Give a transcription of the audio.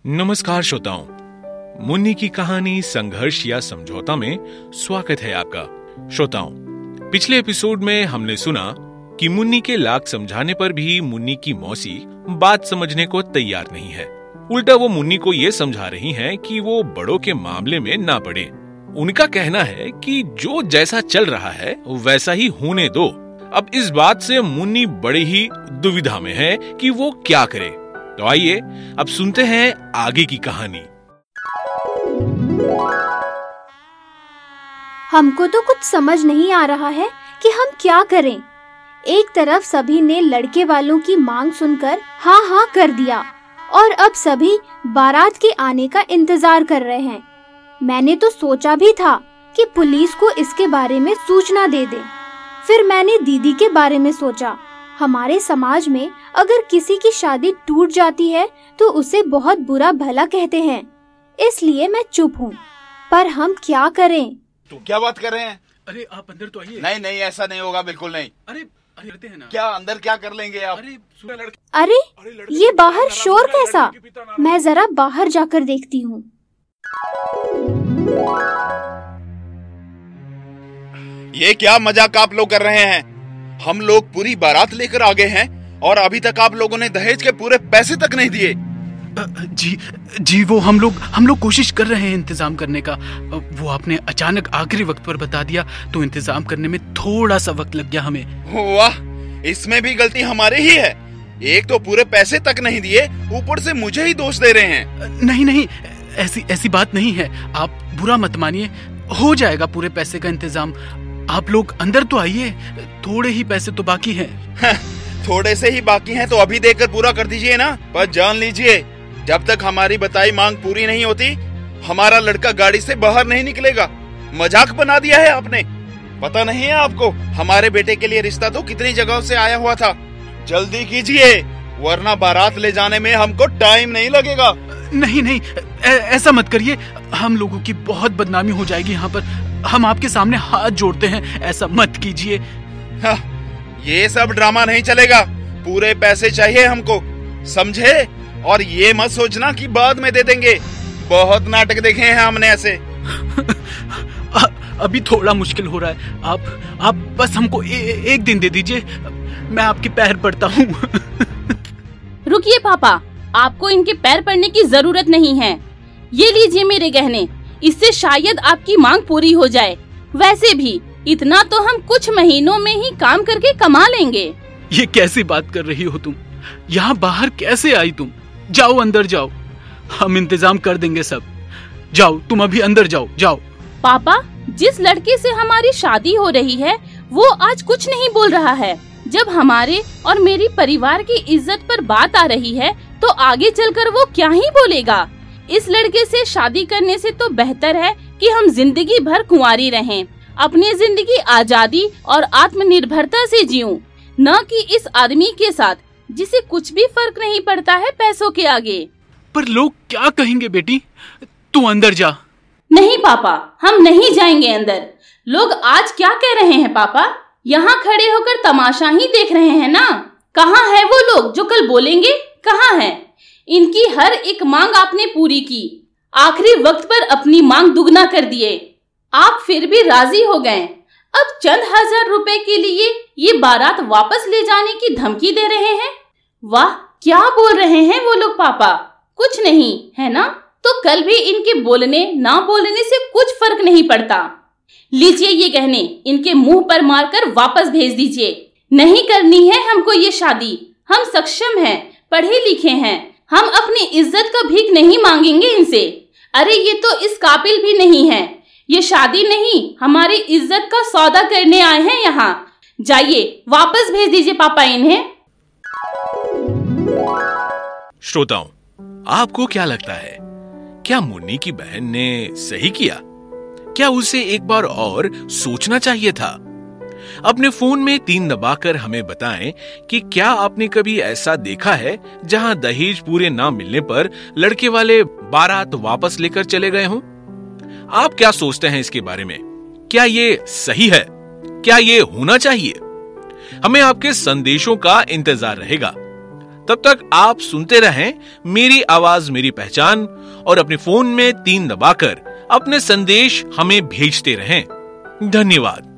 नमस्कार श्रोताओं, मुन्नी की कहानी संघर्ष या समझौता में स्वागत है आपका। श्रोताओं, पिछले एपिसोड में हमने सुना कि मुन्नी के लाख समझाने पर भी मुन्नी की मौसी बात समझने को तैयार नहीं है। उल्टा वो मुन्नी को ये समझा रही हैं कि वो बड़ों के मामले में ना पड़े। उनका कहना है कि जो जैसा चल रहा है वैसा ही होने दो। अब इस बात से मुन्नी बड़ी ही दुविधा में है कि वो क्या करे। तो आइए अब सुनते हैं आगे की कहानी। हमको तो कुछ समझ नहीं आ रहा है कि हम क्या करें। एक तरफ सभी ने लड़के वालों की मांग सुनकर हाँ हाँ कर दिया और अब सभी बारात के आने का इंतजार कर रहे हैं। मैंने तो सोचा भी था कि पुलिस को इसके बारे में सूचना दे दें। फिर मैंने दीदी के बारे में सोचा। हमारे समाज में अगर किसी की शादी टूट जाती है तो उसे बहुत बुरा भला कहते हैं, इसलिए मैं चुप हूँ। पर हम क्या करें? तो क्या बात कर रहे हैं? अरे आप अंदर तो आइए। नहीं, ऐसा नहीं होगा, बिल्कुल नहीं। अरे करते हैं ना। क्या अंदर क्या कर लेंगे आप? अरे ये बाहर शोर कैसा? मैं जरा बाहर जाकर देखती हूँ। ये क्या मजाक आप लोग कर रहे हैं? हम लोग पूरी बारात लेकर आ गए हैं और अभी तक आप लोगों ने दहेज के पूरे पैसे तक नहीं दिए। जी वो हम लोग कोशिश कर रहे हैं इंतजाम करने का। वो आपने अचानक आखिरी वक्त पर बता दिया तो इंतजाम करने में थोड़ा सा वक्त लग गया हमें। वाह, इसमें भी गलती हमारी ही है। एक तो पूरे पैसे तक नहीं दिए, ऊपर से मुझे ही दोष दे रहे हैं। नहीं, ऐसी बात नहीं है। आप बुरा मत मानिए, हो जाएगा पूरे पैसे का इंतजाम। आप लोग अंदर तो आइए, थोड़े ही पैसे तो बाकी हैं। थोड़े से ही बाकी हैं तो अभी देकर पूरा कर दीजिए ना। पर जान लीजिए, जब तक हमारी बताई मांग पूरी नहीं होती, हमारा लड़का गाड़ी से बाहर नहीं निकलेगा। मजाक बना दिया है आपने। पता नहीं है आपको, हमारे बेटे के लिए रिश्ता तो कितनी जगहों से आया हुआ था। जल्दी कीजिए, वरना बारात ले जाने में हमको टाइम नहीं लगेगा। नहीं, ऐसा मत करिए। हम लोगों की बहुत बदनामी हो जाएगी यहाँ पर। हम आपके सामने हाथ जोड़ते हैं, ऐसा मत कीजिए। ये सब ड्रामा नहीं चलेगा। पूरे पैसे चाहिए हमको, समझे? और ये मत सोचना कि बाद में दे देंगे। बहुत नाटक देखे हैं हमने ऐसे। अभी थोड़ा मुश्किल हो रहा है। आप बस हमको एक दिन दे दीजिए। मैं आपके पैर पड़ता हूँ। रुकिए पापा, आपको इनके पैर पड़ने की जरूरत नहीं है। ये लीजिए मेरे गहने, इससे शायद आपकी मांग पूरी हो जाए। वैसे भी इतना तो हम कुछ महीनों में ही काम करके कमा लेंगे। ये कैसी बात कर रही हो तुम? यहाँ बाहर कैसे आई तुम? जाओ अंदर जाओ, हम इंतजाम कर देंगे सब। जाओ, तुम अभी अंदर जाओ। पापा, जिस लड़के से हमारी शादी हो रही है वो आज कुछ नहीं बोल रहा है। जब हमारे और मेरी परिवार की इज्जत पर बात आ रही है तो आगे चलकर वो क्या ही बोलेगा। इस लड़के से शादी करने से तो बेहतर है कि हम जिंदगी भर कुंवारी रहें, अपनी जिंदगी आजादी और आत्मनिर्भरता से जीऊं, न कि इस आदमी के साथ जिसे कुछ भी फर्क नहीं पड़ता है पैसों के आगे। पर लोग क्या कहेंगे बेटी? तू अंदर जा। नहीं पापा, हम नहीं जाएंगे अंदर। लोग आज क्या कह रहे हैं पापा? यहाँ खड़े होकर तमाशा ही देख रहे हैं ना। कहाँ है वो लोग जो कल बोलेंगे? कहाँ है? इनकी हर एक मांग आपने पूरी की, आखिरी वक्त पर अपनी मांग दुगना कर दिए। आप फिर भी राजी हो गए। अब चंद हजार रुपए के लिए ये बारात वापस ले जाने की धमकी दे रहे हैं। वाह, क्या बोल रहे हैं वो लोग पापा? कुछ नहीं है ना? तो कल भी इनके बोलने ना बोलने से कुछ फर्क नहीं पड़ता। लीजिए ये गहने, इनके मुंह पर मारकर वापस भेज दीजिए। नहीं करनी है हमको ये शादी। हम सक्षम हैं, पढ़े लिखे हैं। हम अपनी इज्जत का भीख नहीं मांगेंगे इनसे। अरे ये तो इस काबिल भी नहीं है। ये शादी नहीं, हमारी इज्जत का सौदा करने आए हैं यहाँ। जाइए, वापस भेज दीजिए पापा इन्हें। श्रोताओं, आपको क्या लगता है, क्या मुन्नी की बहन ने सही किया? क्या उसे एक बार और सोचना चाहिए था? अपने फोन में 3 दबाकर हमें बताएं कि क्या आपने कभी ऐसा देखा है जहां दहेज पूरे ना मिलने पर लड़के वाले बारात वापस लेकर चले गए हों? आप क्या सोचते हैं इसके बारे में? क्या ये सही है? क्या ये होना चाहिए? हमें आपके संदेशों का इंतजार रहेगा। तब तक आप सुनते रहें मेरी आवाज मेरी पहचान और अपने फोन में 3 दबाकर अपने संदेश हमें भेजते रहें। धन्यवाद।